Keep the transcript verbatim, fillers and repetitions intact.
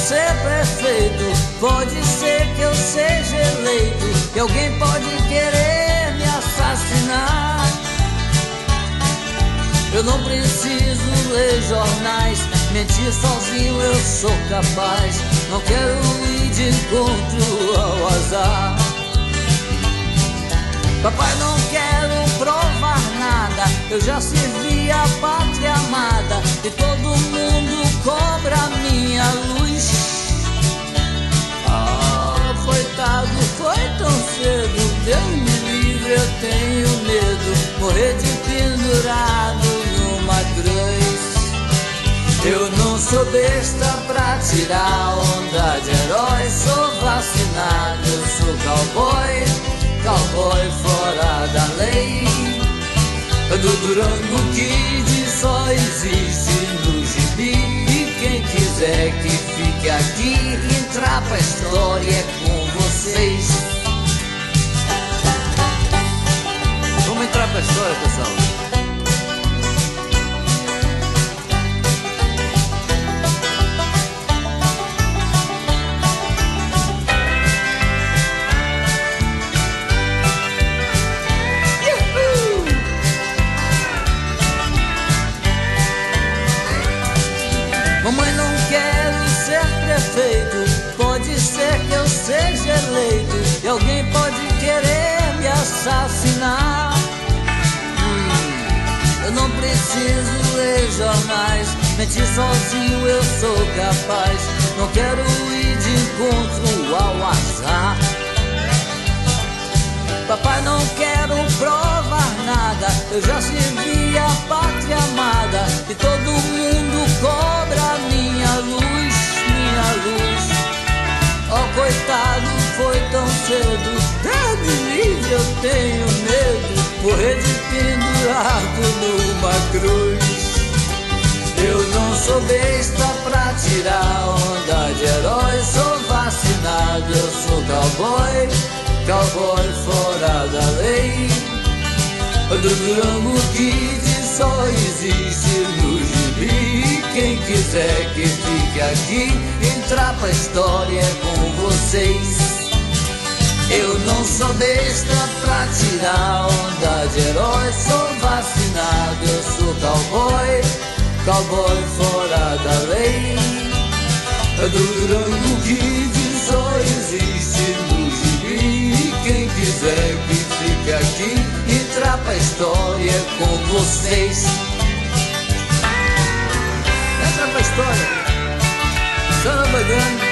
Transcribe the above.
ser prefeito, pode ser que eu seja eleito, e alguém pode querer me assassinar. Eu não preciso ler jornais, mentir sozinho eu sou capaz. Não quero ir de encontro ao azar. Papai, não quero provar nada, eu já servi a pátria amada e todo mundo cobra minha luz. Ah, coitado, foi tão cedo, Deus me livre, eu tenho medo, morrer de pendurado numa cruz. Eu não sou besta pra tirar onda de herói, sou vacinado, eu sou cowboy, cowboy fora da lei. Do Durango Kid só existe no gibi, e quem quiser que fique aqui, entrar pra história é com vocês. Vamos entrar pra história, pessoal. Mamãe, não quero ser prefeito, pode ser que eu seja eleito, e alguém pode querer me assassinar. hum, Eu não preciso ler jornais, mentir sozinho eu sou capaz. Não quero ir de encontro ao azar. Papai, não quero provar nada, eu já servi a pátria amada e todo mundo cobra minha luz, minha luz. Oh, coitado, foi tão cedo, Deus me livre, eu tenho medo, morrer de pendurado numa cruz. Eu não sou besta pra tirar onda de herói, sou vacinado, eu sou cowboy, cowboy fora da lei. Do Durango Kid só existe no gibi, quem quiser que fique aqui, entrar pra história é com vocês. Eu não sou besta pra tirar onda de herói, sou vacinado, eu sou cowboy, cowboy fora da lei. Do Durango Kid só existe no gibi, quem quiser que fique aqui, entrar pra história é com vocês. Entra pra história, samba grande.